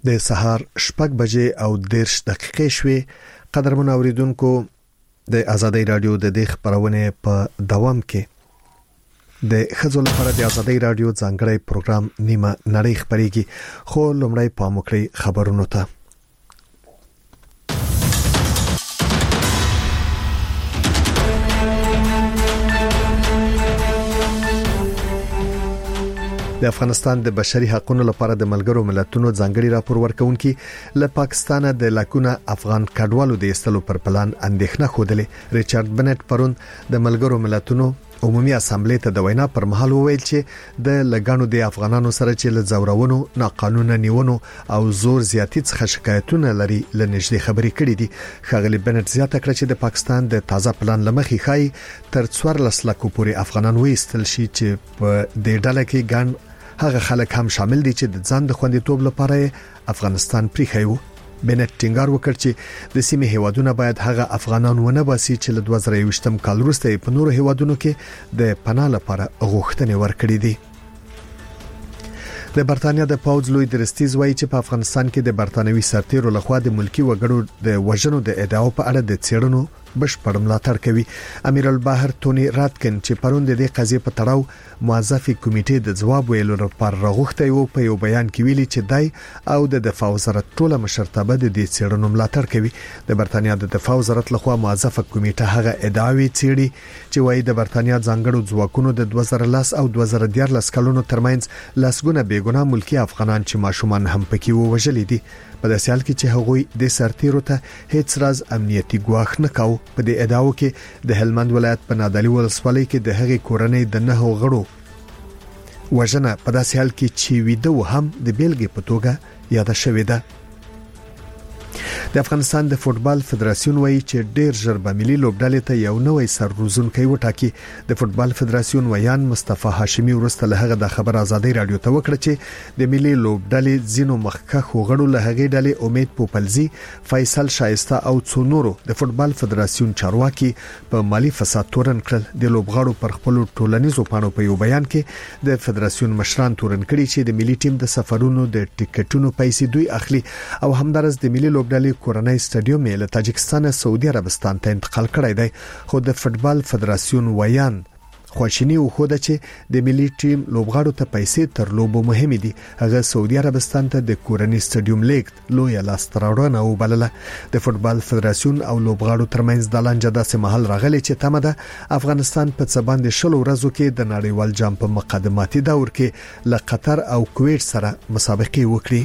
د سهار 6 بجې او 10 دقیقې شوي. قدرمن اوریدونکو د آزادۍ رادیو د خبرونه په دوام کې د خزو لپاره د آزادۍ رادیو ځانګړی پروګرام نیمه نړۍ خبريږي. خو لومړی پام وکړئ خبرونو ته. د افغانستان د بشري حقوقو لپاره د ملګرو ملتونو ځانګړي راپور ورکونکي له پاکستان د لاکونه افغان کډوالو د ایستلو پر پلان اندېښنه خوده. ریچارډ بنټ پرون د ملګرو ملتونو عمومي اسامبلې ته د وینا پر مهال وویل چې د لګانو د افغانانو سره چې له زورونو، ناقانونه نیونو او زور زیاتی څخه شکایتونه لري لنږدې خبرې کړې دي. ښاغلي بنټ زیاته کړه چې د پاکستان د تازه پلان لمخې خای تر 14 لکه پورې افغانان وېستل شي چې په دې ډله کې ګڼ هغه خلک هم شامل دي چې د ځان د خوندیتوب لپاره افغانستان پریخایو. بنټ ټینګار وکړ چې د سیمې هیوادونه باید هغه افغانان ونه باسي چې له 2023م کال وروسته په نورو هیوادونو کې د پناه لپاره غوښتنې ورکړې دي. د برتانیا د پوځ لوی درستیز وایي چې په افغانستان کې د برتانوي سرتیرو لخوا د ملکی وګړو د وژنو د ادعاو په اړه د څېړنو بشپړ ملاتړ کوي. امیر البحر تونی راتکن چې پرون د دې قضیې په تړاو موظفي کمیټې د ځواب ویلو لپاره راغوښتي وو په یو بیان کې ویلي چې دای او د دفاع وزارت ټوله مشرتابه د دې څېړنو ملاتړ کوي. د برتانیا د دفاع وزارت لخوا موظفه کمیټه هغه ادعاوې څېړي چې وایي د برتانیا ځانګړو ځواکونو د 2010 او 2014 کلونو ترمنځ لاسګونه بیګناه ملکی افغانان چې ماشومان هم پکې ووژل دي. په داسې حال کې چې هغوی د سرتیرو ته هیڅ راز امنیتي ګواښ نه کاوه. په دې ادعاو کې د هلمند ولایت په نادعلي ولسوالۍ کې د هغې کورنۍ د 9 غړو وژنه په داسې حال کې چې ویده هم د بیلګې په توګه یاد شوې ده. د افغانستان د فوتبال فدراسیون وایي چې ډېر ژر به ملي لوبډلې ته یو نوې سرروزونکي وټاکي. د فوتبال فدراسیون ویان مصطفی هاشمي ورسته له هغه د خبر آزادۍ رادیو ته وکړه چې د ملي لوبډلې زینو مخکخ غړو له هغې ډلې امید پوپلزي، فیصل شایسته او څونورو د فوتبال فدراسیون چارواکي په مالی فساد تورن کړل. د لوبغاړو پر خپل ټولنیزو پاڼو په یو بیان کې د فدراسیون مشران تورن کړي چې د ملي ټیم د سفرونو د ټیکټونو پیسې دوی اخلي او همدارس د ملي لوبډلې کورنۍ سټاډیوم له تاجکستان سعودي عربستان ته انتقال کړی دی. خو د فوتبال فدراسیون ویان خواشینی وخوده چې د ملي ټیم لوبغاړو ته پیسې تر لوبو مهمه دي. هغه سعودي عربستان ته د کورنۍ سټاډیوم لیګ لوی لاستراوړنه وبلله. د فوتبال فدراسیون او لوبغاړو ترمنځ د لانجه داسې محل راغلی چې تمه ده افغانستان په څباند شلو ورځو کې د نړیوال جام په مقدماتي دور کې له قطر او کویت سره مسابقه وکړي.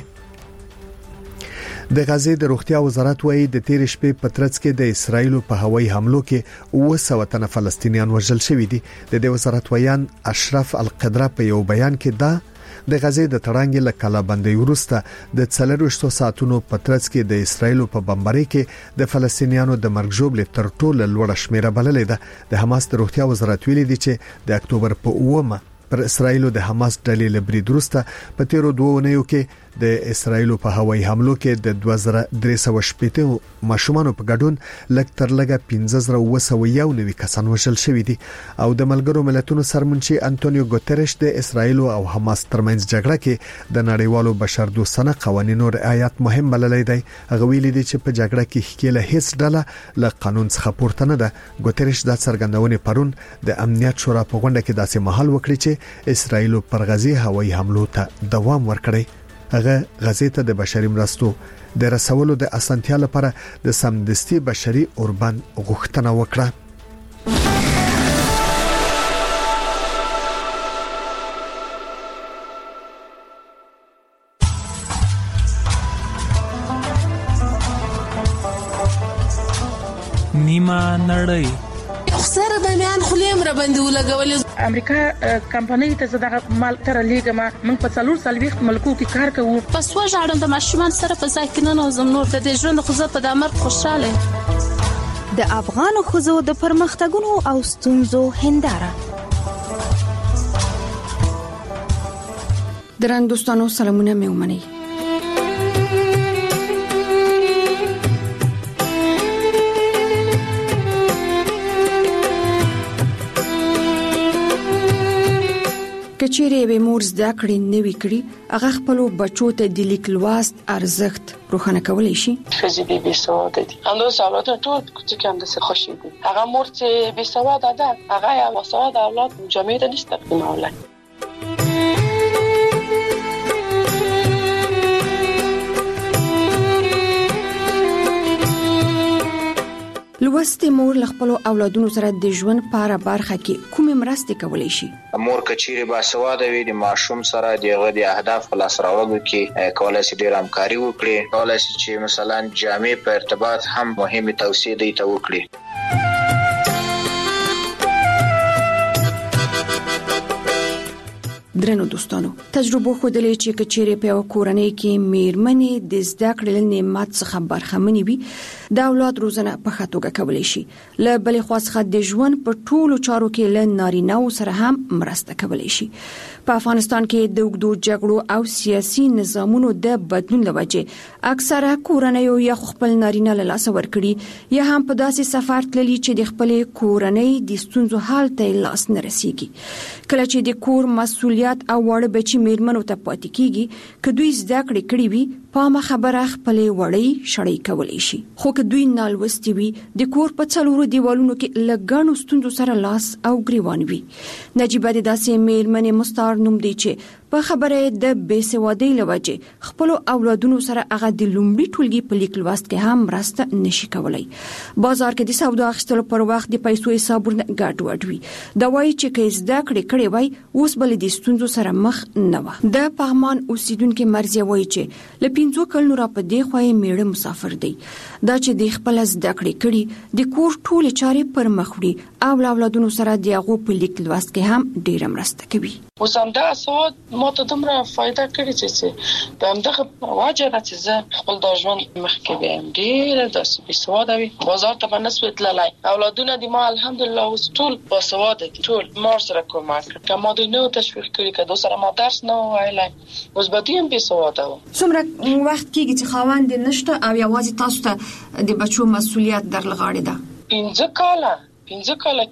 د غزې د روغتیا وزارت وایي د تیر شپې په ترڅ کې د اسرایل په هوایي حملو کې 200 تنه فلسطینیان وژل شوي دي. د دې وزارت ویان اشرف القدره په یو بیان کې دا د غزې د تړانګې له کلابندۍ وروسته د 24 ساعتونو په ترڅ کې د اسرایل په بمبارۍ کې د فلسطینیانو د مرګ ژوبلې تر ټولو لوړه شمیره بللې ده. د حماس د روغتیا وزارت ویلي دی چې د اکتوبر په 9 پر اسرایل د حماس ډلې له برید وروسته په تیرو 2 اونیو کې د اسرایل په هوایي حملو کې د 2318 ماشومان په ګډون لږ تر لږه 15291 کسان وژل شوي دي. او د ملګرو ملتونو سرمنشي انټونیو ګوتریش د اسرایل او حماس ترمنځ جګړه کې د نړیوالو بشردوستانه قوانینو رعایت مهم بللی دی. هغه ویلي دی چې په جګړه کې هیڅ هیڅ ډله له قانون څخه پورته نه ده. ګوتریش د څرګندونې پرون د امنیت شورا په غونډه کې داسې مهال وکړي چې اسرایل پر غزې هوایي حملو ته دوام ورکړي. هغه غزې ته د بشري مرستو د رسولو د اسانتیا لپاره د سمدستي بشري اوربان غوښتنه وکړه. نیمه نړۍ سره د میان خلیم را باندې ولګولې. امریکا کمپنۍ ته زداغه مال تر لیګما موږ په 4 ملکو کې کار کوو. پس وژاړم د ماشومان سره په ځای کې نه نوزم نور د دې ژوند خو زه په دمر خوشاله. د افغان خزو د پرمختګونو او ستونزو هنداره. درنو دوستانو سلامونه مې ومنئ. کچېرې به مور زده کړې نه وي کړې هغه خپل بچو ته د لیک لوست ارزښت روښانه کولی شي. ښځې دې بې سواده دي همداسې اولادونه ټول کوچکي همداسې خوشې دي. هغه مور چې بې سواده ده هغه یې باسواده اولاد جامې ته نشي تقدیمولی. لوستې مور له خپل اولادونو سره د ژوند په اړه برخه کې کومې مرستې کولی شي؟ مور کچېرې باسواده وي د ماشوم سره دغه د اهداف په لاس راوړلو کې کولای شي ډېره همکاري وکړي. کولای شي چې مثلا جامې په ارتباط هم مهمه توصیه دی ته وکړي. درنو دوستانو تجربه ښودلې چې کچېرې په کورنۍ کې میرمنې د زده کړې نعمت څخه برخمنې وي د اولاد روزنه په ښه توګه کولی شي. له بلې خوا څخه د ژوند په ټولو چارو کې له نارینه‌و سره هم مرسته کولی شي. په افغانستان کې د اوږدو جګړو او سیاسي نظامونو د بدلون له وجې اکثره کورنۍ یا خپل نارینه له لاسه ورکړي یا هم په داسې سفر تللي چې د خپل کورنۍ د ستونزو حل ته لاس نه رسیږي. کله چې د کور مسؤلیت او وړ بچي میرمنو ته پاتې کیږي که دوی زده کړې کړې وي په خبره خپل وړي شړې کولی شي. خو که دوی نالوستي وي د کور په څلورو دیوالونو کې لګڼو ستونزو سره لاس او ګریوان وي. نجیبه د داسې میرمنې مستعار نوم دی چې په خبره د بېسوادۍ له وجې خپل اولادونو سره هغه د لومړي ټولګي په لیک لوست کې هم مرسته نشي کولی. بازار کې د سودا اخیستلو پر وخت د پیسو حسابونه ګډوډ وي. دا وایي چې که زده کړې وای اوس بل د ستونزو سره مخ نه و. د پغمان اوسیدونکو مرزیه وایي چې ل 15 کلونو را په دې خوای میړه مسافر دی. دا چې د خپل زده کړې د کور ټول چارې پر مخ وړي او اولادونو سره د هغه په لیک لوست کې هم ډیره مرسته کوي. اوس هم دا سواد ماته دومره فایده کړې چې په همدغه وجه ده چې زه خپل د ژوند مخکې بیم ډېره داسې بېسواده وي بازار ته به نه سوې تللی. اولادونه د ما الحمدلله اوس ټول باسواده دي ټول ما سره کومک کړ. که ما دوی نه تشویق کړي که دوی سره ما درس نه ویلی اوس به دوی هم بېسواده وو. څومره وخت کېږي چې خاوند نشته او یوازې تاسو ته د بچو مسؤلیت در لغاړې ده؟ 15 کاله 3 کاله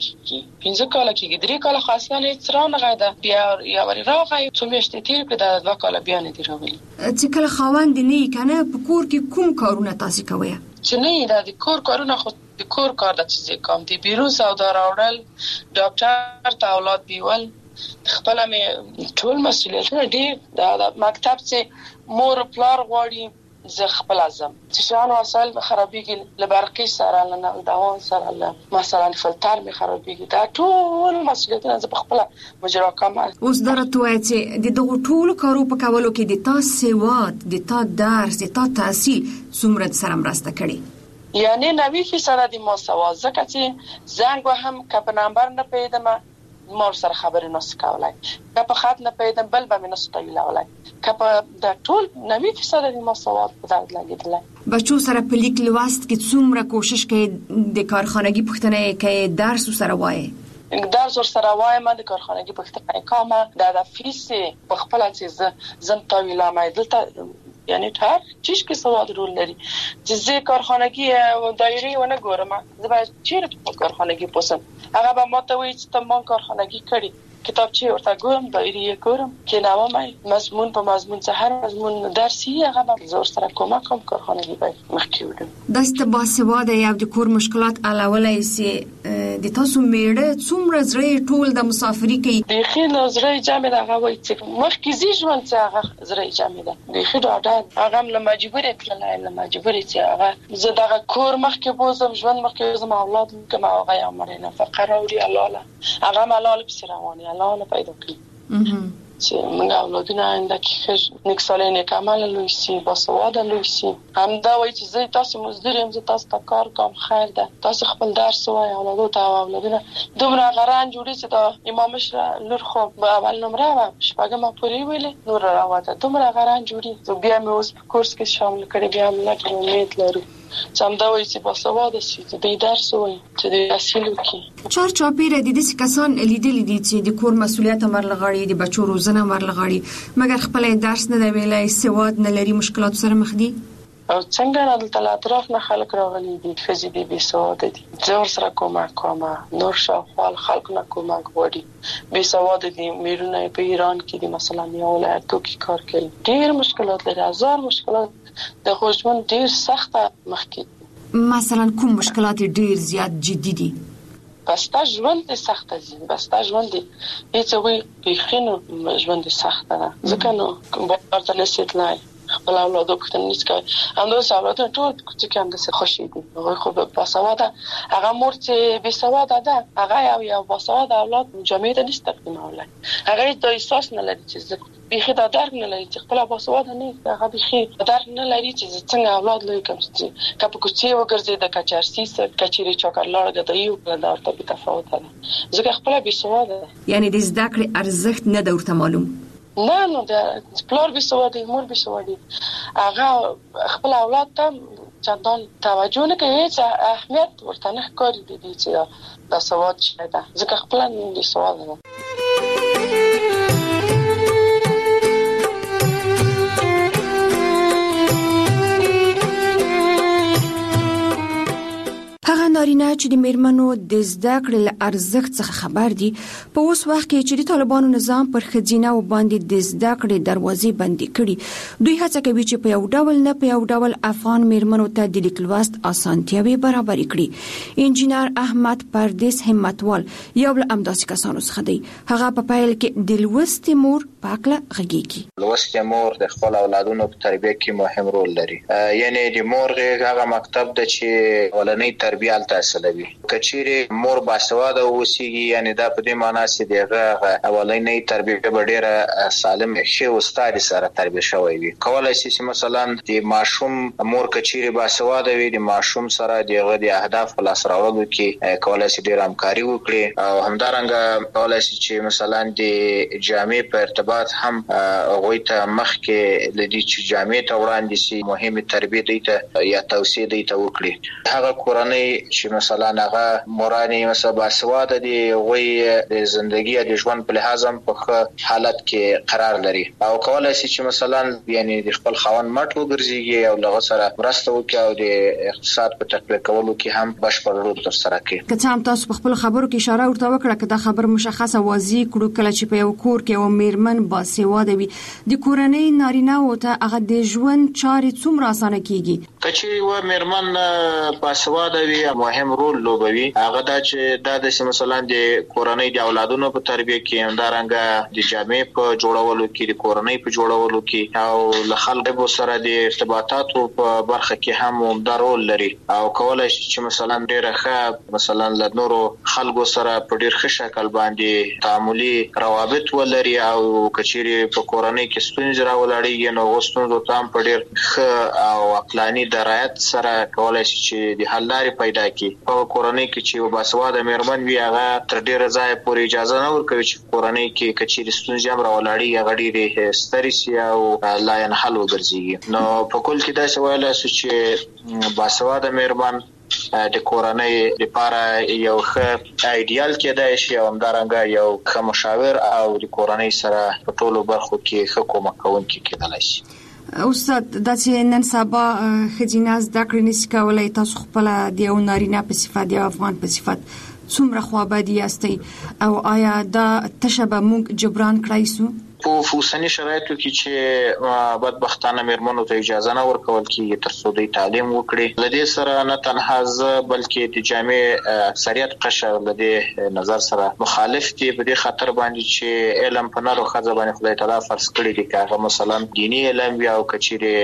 کې 3 کاله خاصه نه څرانه ده بیا یا وری راغی څو میاشتې تیر کړه د 2 کاله بیا نه دی راغلی. چې کله خاوند نه کنه په کور کې کوم کارونه تاسو کوئ؟ چې نه دا د کور کارونه خو د کور کار د چیزې کوم دی بیرون سودا راوړل ډاکټر ته اولاد بیول خپل مې ټول مسؤلیتونه دي. د مکتب چې مور پلار غواړي زه خپل ازم چې شان وسایل خرابېږي لبرقي سره نه دوام سره مثلا فلتر می خرابېږي دا ټول مسؤلیتونه زه خپل مجرا کوم. اوس درته وایي چې د دغه ټول کارو په کولو کې د تاسو واد د تاسو درس د تاسو تحصیل څومره سره مرسته کړي؟ یعنی 90% د ما سواد ځکه چې زنګ وهم کپ نمبر نه پیدم مور سره خبرې نه سکولای که په خط نه پیدم بل به نه ستایلای که په د ټول 90% د ما سواد په درد لګیدل. بچو سره په لیک لوست کې څومره کوشش کوي د کارخانګي پښتنه کې درس سره وایي؟ درس سره وایم د کارخانګي پښتنه کومه د فیس په خپل چې زم تاویلا مې دلته یعنی هر چیز کې سواد رول لري چې زه کارخانګي دایره ونه ګورم زه به چیرې په کارخانګي پوسم هغه به ماته وایي چې تم کارخانګي کړی کتابچه ورته ګورم دایره ګورم کې نوامه مضمون په مضمون څه هر مضمون درسي هغه به زور سره کومک کوم کارخانګي به مخکې وړم. داسته باسواده یو د کور مشکلات علاوه سي د تاسو میړه څومره زړه ټول د مسافرۍ کې د خیر زړه جامې دغه وایي چې مخکې زی ژوند چې هغه زړه جامې ده د خیر اډا هغه له مجبورې کړلای له مجبورې چې هغه زه دغه کور مخکې بوزم ژوند مخکې بوزم اولاد کوم هغه یې امرنه فقره وړي الله هغه ملال په رواني الله نه پیدا کړی چې موږ اولادونه آینده کې ښه نیک صالح نیک عمل لوی شي باسواده لوی شي. همدا وایي چې زه تاسو مزدور یم زه تاسو ته کار کوم خیر ده تاسو خپل درس وایي اولادو ته اولادونه دومره غران جوړي چې دا امام لور خو اول نمره و شپږم پورې ویلې نور راوته دومره غران جوړي بیا مې اوس په کورس کې شامل کړي بیا موږ امید لرو څنګه وایي چې باسواده شي چې د درس وایي چې د تحصیل وکړي. چارچاپیره د دې کسان لیدلې دي چې د کور مسؤلیت مرلغړي د بچو روزنه مرلغړي مګر خپل درس نه دی ویلای سواد نه لري مشکلات سره مخ دي. او څنګه نه دلته اطراف نه خلک راغلي دي فزي دي بي سواده دي زور سره کومک کومه نور شاوخوا خلک نه کومک وړي بي سواده دي میرونه په ایران کې دي مثلا یو ولایتو کې کار کوي ډېر مشکلات لري هزار مشکلات د خوشمن ډېر سخته مخکې مثلا کوم مشکلات ډېر زیات جدي دي بستا ژوند دي سخته دي بستا ژوند دي هیڅ وی بخینو ژوند دي سخته ده ځکه نو ورته نسیتلای خپل اولادو پښتنه نس کوي اندوس اولادو ټول چې کوم د خوشي دي هغه خو په سواده هغه مور چې به سواده ده هغه یو په سواده اولاد جامعه ته نشته تقدیمولای هغه د احساس نه لري چې بيخي دا درک نه لري چې خپل باسواده نه هغه بيخي درک نه لري چې څنګه اولاد لوي کوم چې کله کوڅه وګرځي د کچارسي سره کچيري چوکر لاړه د یو په دارته په تفاوت ده ځکه خپل باسواده یعنی د زده کړې ارزښت نه درته معلوم نه د پلار باسواده مور باسواده هغه خپل اولاد ته چندان توجه نه کوي چې اهمیت ورته نه ښکاري دي چې د سواد شته ځکه خپل باسواده نارینه چې د میرمنو د زده کړې له ارزښت څخه خبر دي په اوس وخت کې چې د طالبانو نظام پر ښځینه و باندې د زده کړې دروازې بندې کړي دوی هڅه کوي چې په یو ډول نه په یو ډول افغان میرمنو ته د لیک لوست اسانتیاوې برابر کړي انجینر احمد پردیس همتوال یو له امداسي کسانو څخه دی هغه په پیل کې د لوستې مور پاکله غږیږي لوستې مور د خپل اولادونو په تربیه کې مهم رول لري یعنی د مور هغه مکتب د چې ولنۍ تربیه تاسلوي کچيري مور باسواده اوسيږي یعنی دا په دې معنی چې دغه اولنۍ تربیه به ډیره سالم شي او استاد سره تربیه شوی وي کولای شي چې مثلا د ماشوم مور کچيري باسواده وي د ماشوم سره دغه د اهداف خلاص راوړلو کې کولای شي ډیر همکاري وکړي او همدارنګه کولای شي چې مثلا د جامع په ارتباط هم غوي ته مخ کې لدی چې جامع ته وړاندې شي مهمه تربیه دیته یا توصیه دیته وکړي هغه کورنۍ چې مثلا هغه مورانی مثلا باسواده دي وي د ژوندۍ د ژوند په لحاظ هم په حالت کې قرار لري او کولای شي چې مثلا یعنی د خپل خوان مټ وګرځيږي او لغه سره مرسته وکړي او د اقتصاد په تقویه کولو کې هم بشپړ رول تر سره کوي که هم تاسو په خپل خبرو کې اشاره ورته وکړه چې دا خبر مشخصه واضح کړو کله چې په یو کور کې یو میرمن باسواده وي د کورنۍ نارینه او ته هغه د ژوند چارې څومره اسانه کیږي کچې و میرمن باسواده وي مهم رول لوبوي هغه دا چې د مثلا د کورنۍ د اولادونو په تربیه کې همدارنګه د جامع په جوړولو کې د کورنۍ په جوړولو کې او له خلکو سره د ارتباطاتو په برخه کې هم عمده رول لري او کولای شي چې مثلا ډیره ښه مثلا له نورو خلکو سره په ډیر ښه شکل باندې تعاملي روابط ولري او کچيري په کورنۍ کې ستونزې راولړيږي نو وستونزو تام په ډیر ښه او عقلاني درایت سره کولای شي چې د حل لارې پیدا کړي په کورنۍ کې چې باسواده میرمن وي هغه تر ډیره ځای پورې اجازه نه ورکوي چې کورنۍ کې کچيري ستونزې هم راولړي هغه ډیره ستري سي او لا ينحل وګرځي نو په کول کې دا سوال است چې باسواده میرمن د کورنۍ لپاره یو ښه ایډیال کېدای شي او همدارنګه یو ښه مشاور او د کورنۍ سره په ټولو برخو کې ښه کومک کوونکی کېدای شي استاد د چې نن سبا خځینه زده کړې نشي کولای تاسو خپل د یو نارینه په صفت یا افغان په صفت څومره خوابدي یاستئ او آیا دا تشبه موږ جبران کړای سو په اوسنی شرایطو کې چې بدبختانه میرمنو ته اجازه نه ورکول کیږي تر څو د تعلیم وکړي لدې سره نه تنها ز بلکې د جامع اکثریت قشر لدې نظر سره مخالف دي په دې خاطر باندې چې علم په نارو خزه باندې خدای تعالی فرض کړی دی که مثلا دینی علم یا او کچيري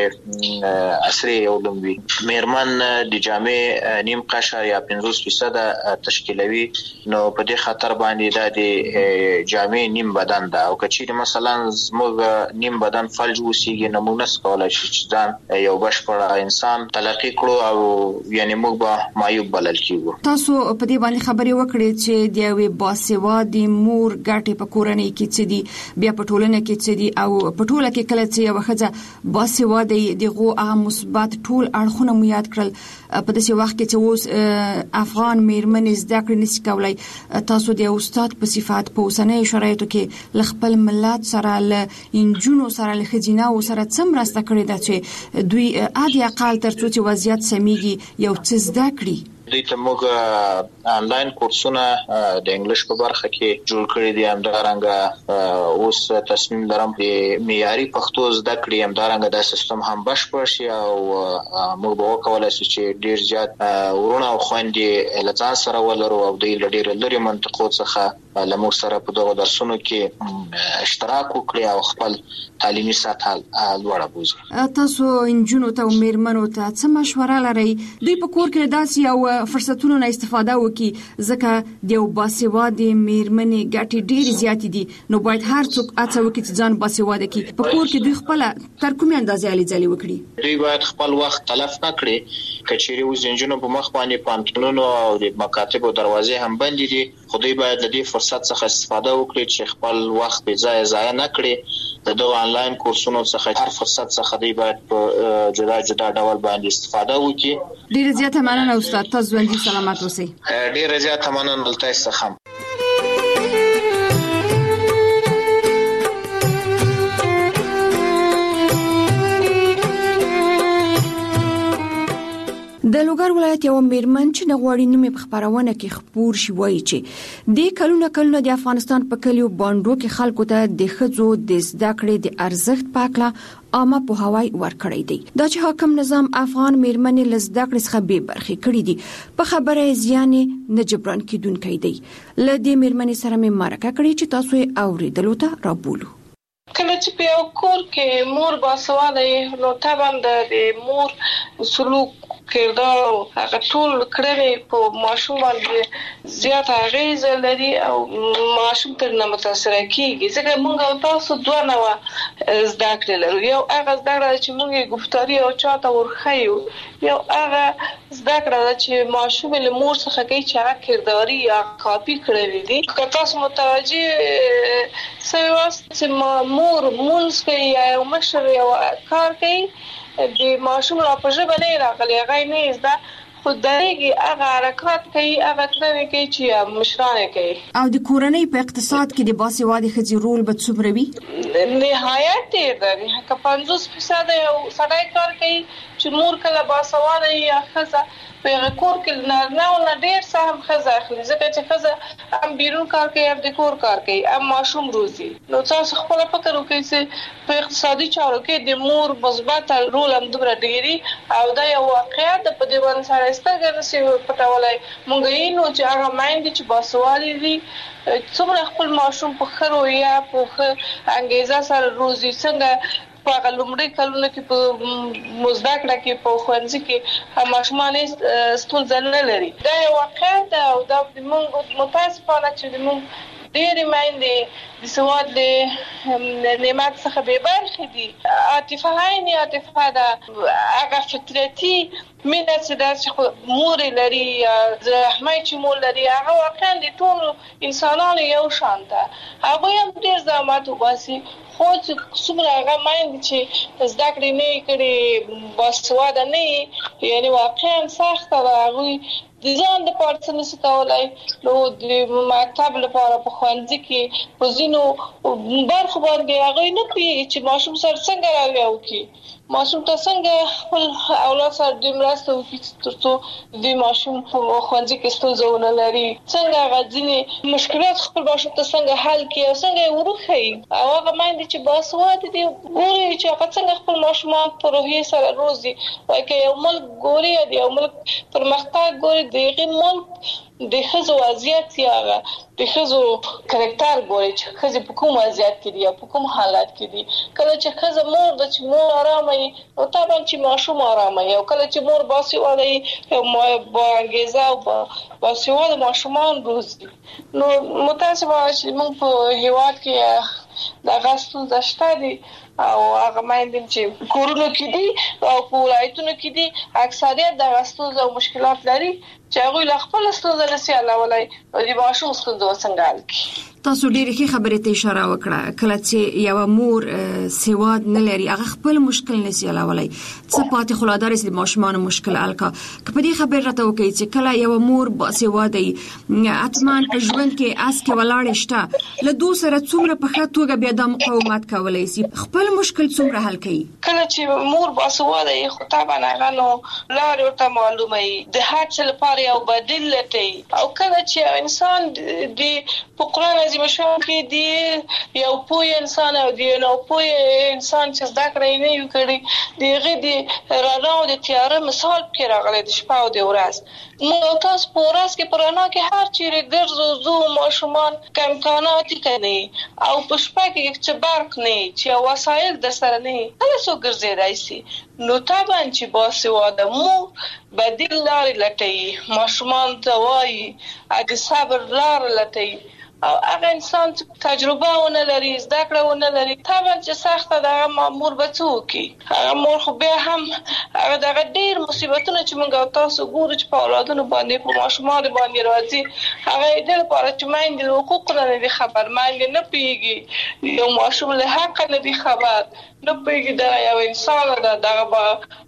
عصري علوم وي میرمن د جامع نیم قشر یا 50% تشکیلوي نو په دې خاطر باندې د جامع نیم بدن ده او کچيري مثلا زموږ نیم بدن فلج وسیږي نمونه کولای شي چې ځان یو بشپړ انسان تلقي کړو او یعنی موږ به معیوب بلل کیږو تاسو په دې باندې خبرې وکړې چې د یوې باسواده مور ګټې په کورنۍ کې څه دي بیا په ټولنه کې څه دي او په ټوله کې کله چې یو ښځه باسواده دغه هغه مثبت ټول اړخونه مو یاد کړل په داسې وخت کې چې اوس افغان میرمنې زده کړې نشي کولای تاسو د استاد په صفات په اوسنۍ شرایطو کې خپل ملت سره له انجونو سره له خزیناو سره څومره مرسته کړې ده چې دوی عادي اقل ترڅو چې وضعیت سميږي یو څه زده کړي؟ دوی ته موږ آنلاین کورسونه د انګلیش په برخه کې جوړ کړی دي. همدارنګه اوس تصمیم لرم د معیاري پښتو زده کړې همدارنګه د سیستم هم بشپړ شي او موږ به وکولای شو چې ډیر زیات ورونه او خويندې لږ سره ولرو او د ډیر لري منطقو څخه لمو سره په دغه درسونو کې اشتراک وکړي او خپل تعلیمي سطح لوړه بوزي. تاسو انجونو ته او میرمنو ته څه مشوره لرئ دوی په کور کې داسې یو فرصتونو نه استفاده وکړي ځکه د یو باسواده میرمنې ګټې ډېر زیات دي نو باید هر څوک هڅه وکړي چې ځان باسواده کړي. په کور کې دوی خپل تر کومې اندازې علي ځلې وکړي؟ دوی باید خپل وخت تلف نه کړي. کچېری اوس انجونو په مخ باندې پانتونونو او د مکاتبو دروازې هم بند دي خو دوی باید د دې فرصت څخه استفاده وکړي چې خپل وخت به ضایع نه کړي. د آنلاین کورسونو څخه هر فرصت څخه دوی باید په جدا جدا ډول باندې استفاده وکړي. ډېر زیاته مننه استاد. تاسو ژوندۍ سلامت اوسئ. ډېر زیاته مننه تاسو څخه. د لوګر ولایت یو میرمن چې نغواړي نومې په خبرونه کې خبور شي وایي چې د کلونه د افغانستان په کلیو باندې کې خلکو ته د خځو د زده کړې د ارزښت پاکله عامه په هواي ورکړی دی. دا چې حاکم نظام افغان میرمنې له زده کړې څخه بې برخې کړې دي په خبره زیان نه جبران کیدونکې دی. له دې میرمنې سره مې مرکه کړې چې تاسو یې اوریدلو ته رابولو. کله چې په یو کور کې مور باسواده نو طبعا د مور سلوک کردار او هغه ټول کړنې په ماشوم باندې زیات اغیز لري او ماشوم تر نه متاثر کیږي. ځکه موږ او تاسو دوه نوع زده کړې لرو. یو هغه زده کړه چې موږ گفتاري او چاته ورخیو، یو هغه زده کړه چې ماشوم له مور څخه کوي چې هغه کرداري یا کاپی کړی دي. که تاسو متوجه سوي چې مور مونږ کوي یا مشر یو کار کوي د ماشوم را په ژبه نه راغلی هغه نه زده خو دغه هغه حرکت کوي هغه کړنې کوي چې مشرانه کوي. او د کورنۍ په اقتصاد کې د باسواده ښځې رول به څومره وي؟ نهایت دی که 50% یو سړی کار کوي چې مور کله باسواده یا ښځه په کور کې نه نه ډیر سهم ښځه اخلي ځکه چې ښځه هم بیرون کار کوي هم د کور کار کوي هم ماشوم روزي. نو تاسو خپل فکر وکړئ چې په اقتصادي چارو کې د مور مثبت رول هم دومره ډیری او دا یو واقعیت په دې باندې سره ستګر نشي پټولای. مونږ یې نو چې هغه مایند چې باسوالي دي څومره خپل ماشوم په خرو یا په انګیزه سره روزي څنګه په لومړي کلونو کې په مزدکړه کې په خوندې کې ماشومان ستونزې نه لري. دا یو واقعیت او دا موږ متاسفانه چې موږ ډېر مایندې د سواد له نعمت څخه به برخې دي. عاطفه دا هغه فطرتي مینه چې د مور لري زحمت چې مور لري هغه واقعا د ټول انسانانو یو شان ده. هغه هم ډېر زحمت وباسي خو چې څومره هغه مایند چې زده کړې نه کړي باسواده نه یعنی واقعا سخته ده. هغه د ځان د پارڅنې ستولای نو د مکتب لپاره په خوندې کې په ځینو برخو باندې هغه نه پیږي چې ماشوم سره څنګه راویاو کی ماشوم ته څنګه خپل اولاد سره د مرسته وکړي ترڅو د ماشوم په خوندې کې ستونزه لري څنګه غځنی مشکلات خپل ماشوم ته څنګه حل کړي او څنګه ورخي او هغه مایند چې باسواده دي ګوري چې هغه څنګه خپل ماشومان په روحي سره روزي وایي یو ملک ګوري دی یو ملک پرمختګ ګوري دغه ملک د خزو وضعیت یا د خزو کریکټر ګوري چې خزو په کوم وضعیت کې دي یا په کوم حالت کې دي. کله چې خزو مور د چې مور آرامه او طبعا چې ماشوم آرامه او کله چې مور باسواده او باانګیزه او باسواده ماشومان روزي. نو متاسفانه چې موږ په هیواد کې د غاستو دشته دي او هغه مایندم چې کورونو کې دي او په ولایتونو کې دي اکثریت د غاستو او مشکلات لري چې هغه له خپل ستونزې نشي علاوه او د ماشوم ستونزې څنګه حل کړي. تاسو ډېرې ښې خبرې ته اشاره وکړه. کله چې یو مور سواد نه لري هغه خپل مشکل نشي حلولای، څه پاتې خلادار سي ماشومان مشکل الکا. که په دې خبره راته وکړي چې کله یو مور با سواد دی اتمان په ژوند کې اس کې ولاړ شته له دو سره څومره په ښه توګه بیا د مقاومت کولای سي، خپل مشکل څومره حل کوي. کله چې مور با سواد دی خو طبعا هغه نو لار ورته معلومه د هر څه لپاره یو بدیل لټي. او کله چې انسان د په قرآن عظیم شان کې دی یو پوه انسان او دی نو پوه انسان چې زده کړې نه یو کړی دیغه دی رڼا او د تیاره مثال کې راغلی د شپه او د ورځ. نو تاسو په ورځ کې پرانا کې هر چیرې ګرځو زو ماشومان امکانات کوي او په شپه کې چې برق نه چې وسایل د سره نه هله سو ګرځیدای شي. نو طبعا چې باسواده مو بدیل لارې لټي، ماشومان ته وایي د صبر لار لټي. او هغه انسان تجربه ونه لري زده کړه ونه لري طبعا چې سخته د مامور بچو کې هغه مور خو به هم هغه دغه ډیر مصیبتونه چې موږ تاسو ګورو چې په اولادونو باندې په ماشومان باندې راځي هغه د لپاره چې ماین د حقوق نه خبر ماین نه پیږي یو ماشوم له حق نه دی خبر نه پیږي دا یو انسان دغه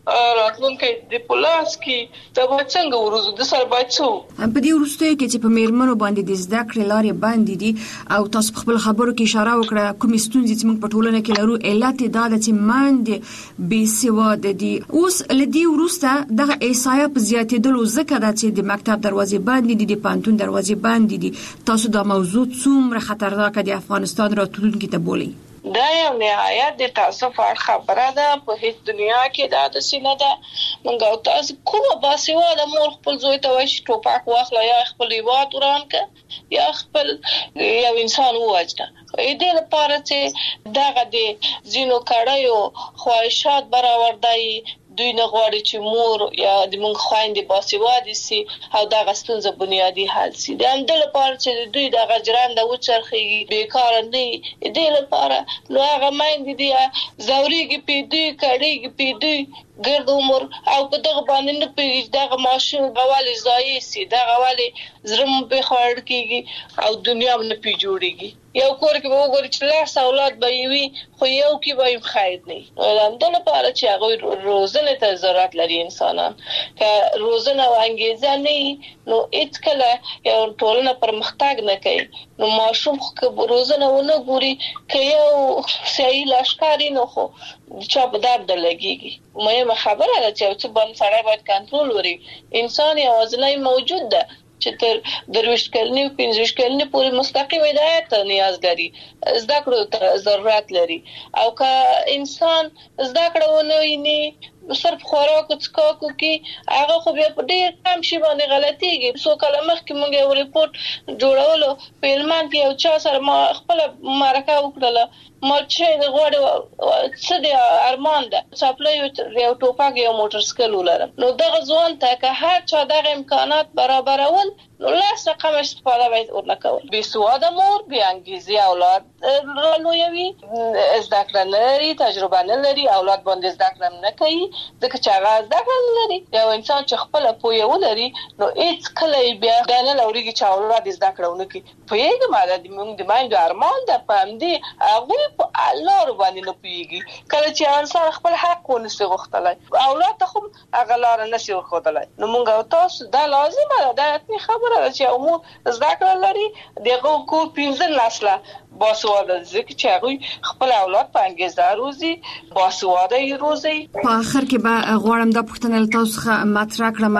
راتلونکي د پولاس کې د څنګه ورزو د سر بچو په دې ورسته کې چې په میرمنو باندې د زده کړې لارې باندې دي او تاسو خپل خبرو کې اشاره وکړه کوم ستونزې چې موږ په ټولنه کې لرو علت دا ده چې ماندې بې سواده دي. اوس لدی ورسته دغه احصایه په زیاتېدلو ځکه دا چې د مکتب دروازې باندې دي د پانتون دروازې باندې دي. تاسو دا موضوع څومره خطرناکه د افغانستان راتلونکي ته بولئ؟ دا یو نهایت د تاسف خبره ده. په هیڅ دنیا کې دا د سینه ده موږ تاسو کومه باسواده مور خپل زوی ته وایي ټوپک واخله یا خپل هیواد وران کړه یا خپل یو انسان ووجنه. دې لپاره چې دغه د زینو کړهیو خواهشات برآوردای دوی نه غواړي چې مور یا د موږ خويندې باسواده سي او دغه ستونزه بنیادی حل سي. د همدې لپاره چې دوی دغه جرانده وچرخي بیکار نه دې لپاره نو هغه مایندې دی زوريږي پیډي کړيږي پیډي ګرد عمر او په دغه باندې نه پیږي دغه ماشوم غوالي ځای سي دغه غوالي زرم به خور کیږي او دنیا نه پی جوړيږي. یو کور کې به وګورئ چې لاس اولاد به وي خو یو کې به خیر نه همدغه لپاره چې هغه روزنه ته ضرورت لري انسانان که روزنه او انګیزه نه نو هیڅ کله یو ټولنه پرمختګ نه کوي. نو ماشوم خو روزنه ونه ګوري که یو صحیح لاشکاري نه خو چا په درد لګيږي. مهمه خبره ده چې څه باندې سړی باید کنټرول وري. انسان یوازې موجود ده چې تر درویش کلنی او 15 کلنی پورې مستقیم هدایت نیاز لري زده کړو ته ضرورت لري او که انسان زده کړو نه ویني صرف خوراک او څکاکو کې هغه خو بیا په ډیر کم شي باندې غلطيږي. سو کله مخکې موږ یو ریپورت جوړولو په علمان کې یو چا سره ما خپل مرکه وکړه ما چې د غوړ څه د ارمان ده چاپلې یو ټوپک یو موټر سایکل ولرم نو دغه ځوان ته که هر چا دغه امکانات برابرول نو لاس رقم استفاده باید ورنکول. بې سواده مور بې انګیزې اولاد رالویوي زده کړه نه لري تجربه نه لري اولاد باندې زده کړه نه کوي ځکه چې هغه زده کړه نه لري. یو انسان چې خپله پوهه ولري نو هیڅ کله بیا دا نه لورېږي چې اولاد زده کړه ونه کړي. پوهېږم دا موږ د میندو ارمان ده په همدې هغوی په لارو باندې نه پوهېږي. کله چې انسان خپل حق ونسي غوښتلی اولاد ته خو هغه لاره نسي ورښودلی نو موږ او تاسو دا لازمه ده دا حتمي خبره ده چې عموم زده کړه لري دغه کور 15 نسله باسواده ځکه چې هغه خپل اولاد په انګیزه روزي باسواده روزي. په اخر کې به غواړم دا پوښتنه تاسو څخه مطرح کړم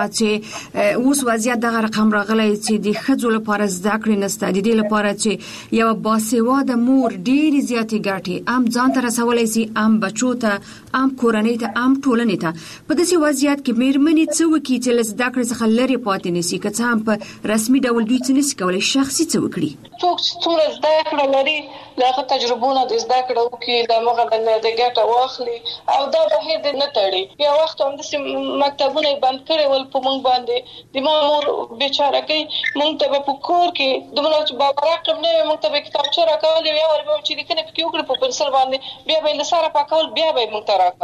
چې اوس وضعیت دغه رقم راغلی چې د ښځو لپاره زده کړې نشته د دې لپاره چې یو باسواده مور ډېرې زیاتې ګټې هم ځان ته رسولی سي هم بچو ته هم کورنۍ ته هم ټولنې ته. په داسې وضعیت کې میرمنې څه وکړي چې له زده کړې څخه لرې پاتې نه شي که څه هم په رسمي ډول دوی څه نشي کولی شخصي څه وکړي. څوک چې څومره زده کړه لري له تجربونه د زده کړه وکړي د مغه د ګټه واخلي او دا بهیر د نه تړي. یو وخت هم د مکتبونه بند کړي ول په مونږ باندې د مامور بیچاره کوي مونږ ته په کور کې دغه چې بابا رقم نه مونږ ته کتابچه راکول یا ور به چې لیکنه پکې وکړي په پنسل باندې بیا به له سره پاکول بیا به مونږ ته راکول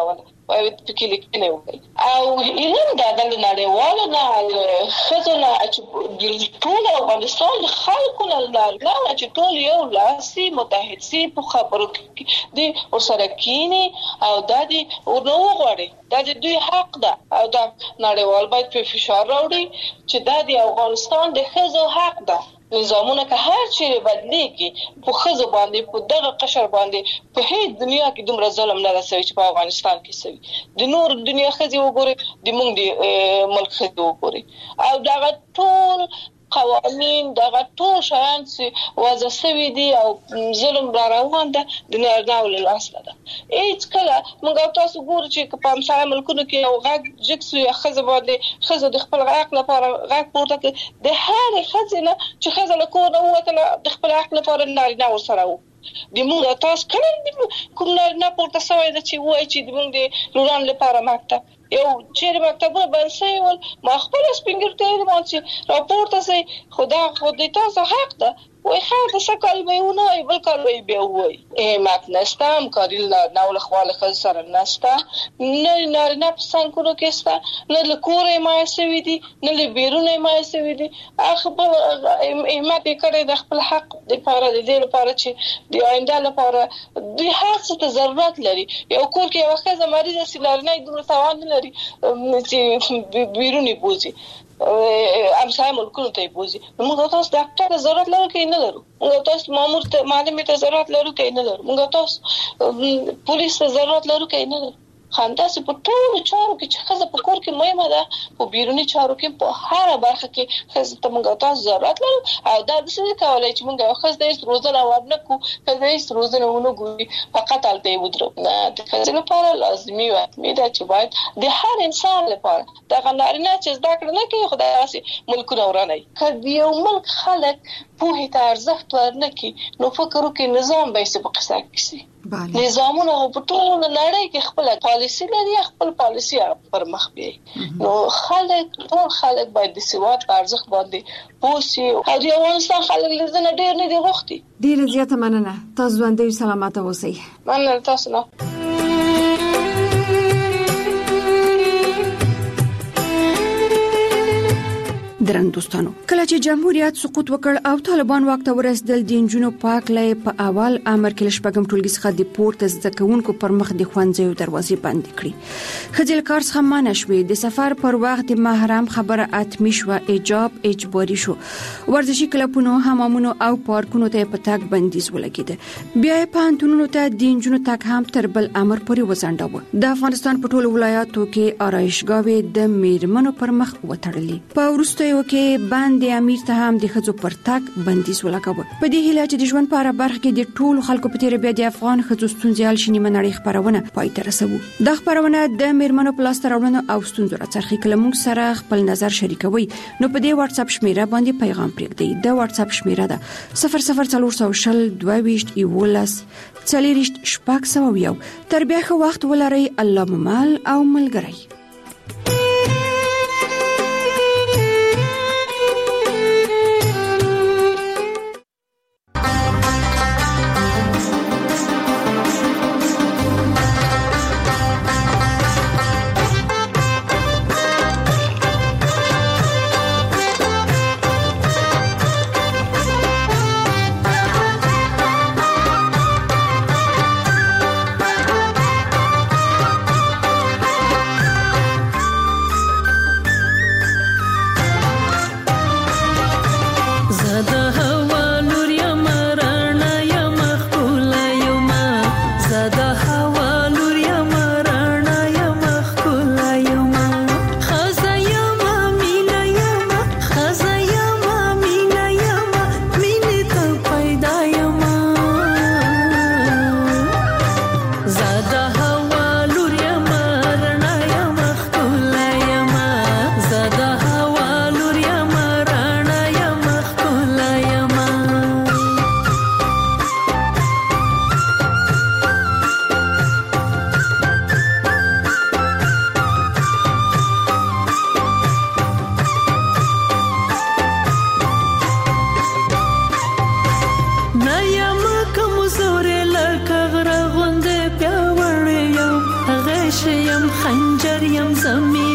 وای پکې لیکنه وکړي او ایران د نړیوالو نه خزونه چې ټول افغانستان خلکو نه چې ټول یو لاسي متحد سي په خبرو کې دي او سره کینی او د دې ورنو غواړي د دوی حق ده او د نړیوال باید په فشار راوړي چې د افغانستان د خزو حق ده نظامونه که هر چیرې بدلېږي په خزو باندې په دغه قشر باندې په هیڅ دنیا کې دومره ظلم نه رسوي چې په افغانستان کې سوي د نور دنیا خزي وګوري د موږ د ملک خزي وګوري او دغه ټول قوانين دغه ټول شیان چې وضع شوي دي او ظلم را روان ده د نړیوال لاسته ده هیڅ کله موږ تاسو ګورو چې په همسایه ملکونو کې یو غږ جکسو یا خزه باندې خزه د خپل حق لپاره غږ پورته کوي د هر خزینه چې خزه له کور نه وته د خپل حق لپاره نارینه ورسره وو د موږ تاسو کله کوم نه پورته سوی د چې وای چې د موږ د لوران لپاره مکتب یو چیرې مکتبونه بند شوي ول ما خپل سپینګرتې مونږ راپورته سي خدای تاسو حق ده وای خیر د شکل به ونه ای بل کار وی به وای مات نستم کاری نه ول خواله خل سره نستا نه نه پسنګونو کېستا نه له کورې ما سوي دي نه له بیرونه ما سوي دي خپل ایمت کړي د خپل حق د لپاره د دې لپاره چې د آینده لپاره د هر څه ته ضرورت لري یو کور کې یو خزه مریضه سیلارنه دومره توان لري چې بیرونی بوزي امسای ملکونو ته بوزي موږ تاسو ډاکټر ضرورت لرو کې نه لرو موږ تاسو مامور ته معلم ته ضرورت لرو کې نه لرو موږ تاسو پولیس ته ضرورت لرو کې نه لرو خانداسي په ټولو چارو کې چې خزه په کور کې مهمه ده په بیرونی چارو کې په هر برخه کې خزه ته موږ تاسو ضرورت لرو او دا د څه کولای چې موږ خزه د روزنه ورنه کو خزه د روزنه ونه ګوري فقط الته ودرو نه د خزه لپاره لازمي وي دا چې باید د هر انسان لپاره دا غنارینه چې زده کړه نه کوي خدای راسي ملکونه ورانه کدی یو ملک خلک په ته ارزښت ورنکي نو فکر وکړي نظام به څه په قصه کې نظامونه په ټول نړۍ کې خپل پالیسي لري خپل پالیسي پر مخ بیاي نو ټول خلک باید د سواد ارزښت باندې پوسي او د افغانستان خلک لزنه ډېر نه دي غوښتي ډېر زیاته مننه تاسو باندې سلامات اوسئ مننه تاسو نه درن دوستانو کله چې جمهوریت سقوط وکړ او طالبان واک ته ورسېدل د جنونو پاک لې په اول امر کې لشپګم ټولګي څخه د پورته زدکونکو پر مخ د خوانځو دروازې بند کړې خځل کار څخه مانه شوې د سفر پر وخت د محرم خبره اتمی شو ایجاب اجباري شو ورزشي کلبونو حمامونو او پارکونو ته په تاګ بندیز ولګید بیا په انټونو ته د جنونو تاګ هم تر بل امر پورې وځنډاوه د افغانستان په ټولو ولایاتو کې آرایشګاوې د میرمنو پر مخ وتړلې په ورسته کې باندې امیر ته هم د خځو پر تاګ بندیز ولګاوه په دې هیله چې د ژوند په اړه برخه کې د ټولو خلکو په تیر بیا د افغان خځو ستونزې حل شي منړې خبرونه پای ته رسوو د خبرونه د میرمنو پلاستر راوړنو او ستونزو راڅرخي کلمو سره خپل نظر شریکوي نو په دې واتس اپ شمیره باندې پیغام پرېږدئ د واتس اپ شمیره ده 0040 22 11 40 شپږ تر بیا خو وخت ولري الله ممال او ملګری چریم زمین